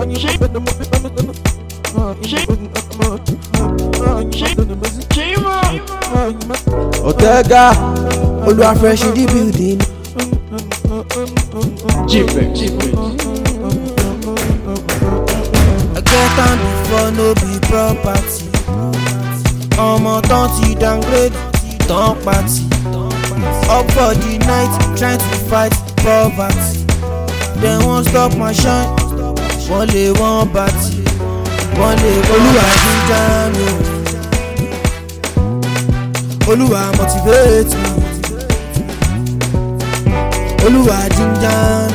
Otega, Oluwa fresh in the building. I get on before no be property. Omo don't downgrade, don't party. Up for the night, trying to fight poverty. They won't stop my shine. One day, one party. One day, Oluwa ginger me. Oluwa motivate me. Oluwa ginger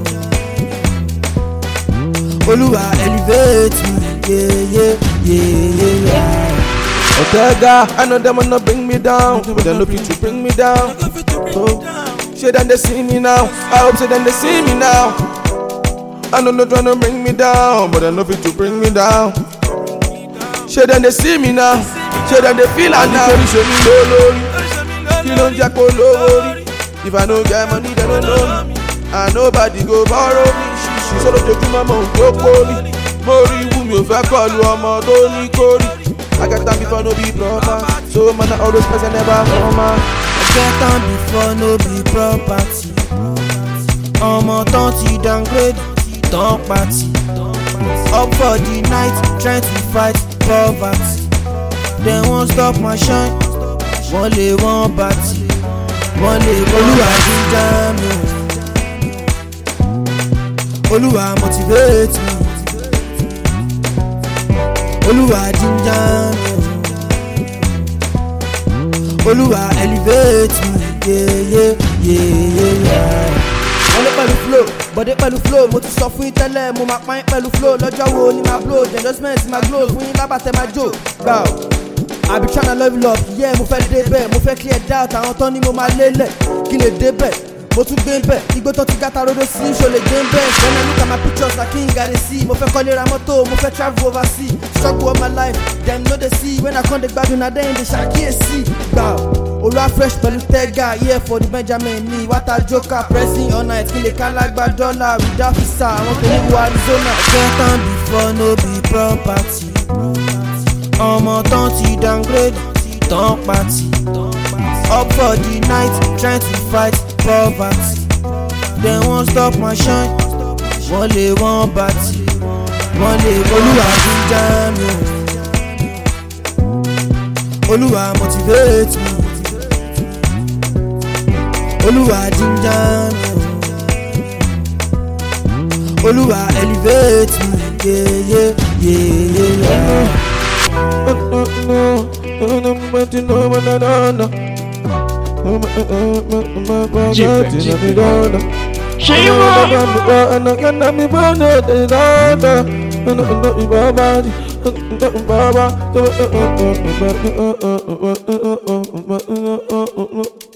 me. Oluwa elevate me. Yeah. Otega, I know them wanna bring me down, but they no fit to bring me down. Shit, then they see me now. I hope so then they see me now. I know no trying to bring me down, but they no fit to bring me down. Shit, then they see me now. Shit, then they feel like now. Show me no, you don't jack all over. If I don't get money, they don't know me. And nobody go borrow me. She sort of joke my mouth, go call me. Mori wumi, if I call you, I'm a Tony Cody. I get down before no be proper. So man, I always present, never come out. I get down before no be property. Don't downgrade, don't party. Up for the night, trying to fight poverty. They won't stop my shine. One day, one party. One day, Oluwa ginger me. Oluwa motivate me. Oluwa ginger me. Oluwa elevate me. Yeah. Wọ́n lé pẹ̀lú flow, bọ̀dé pẹ̀lú flow. Mo ti sọ fún yín tẹ́lẹ̀, mo máa pa yín pẹ̀lú flow. Lọ́jọ́ wo ni máa blow, the endorsement máa glow. Fún yín lábàtẹ́ máa jó. Gbà ó, I be tryna level up, yeah, mo fẹ́ dé bẹ́ẹ̀. Mo fẹ́ clear doubt, àwọn tán ni mo máa lélẹ̀. Kí lè dé bẹ́ẹ̀, mo tún gbé bẹ́ẹ̀. Igbó tó ti gàtà rodo sí, ṣo lè gbé bẹ́ẹ̀. When I look at my pictures, like king I dey see. Mo fẹ́ kọ́lé ra mọ́tò, mo fẹ́ travel overseas. Struggle of my life, them no dey see. When I come dey gbádùn, na dem dey ṣàkíyèsí. Gbà ó. Oluwa fresh pẹ̀lú tẹ́gà, here for the Benjamin ni wata joker pressing all night kí lè ká lágbá dọ́là without visa àwọn tó ní wo Arizona. Get on before no be property. Omo don't downgrade, don't party. Up for the night, trying to fight poverty. They won't stop my shine. One day, one party. One day, Oluwa ginger me. Oluwa motivate me. Oluwa ginger me. Oluwa elevate me. Yeah. Shima.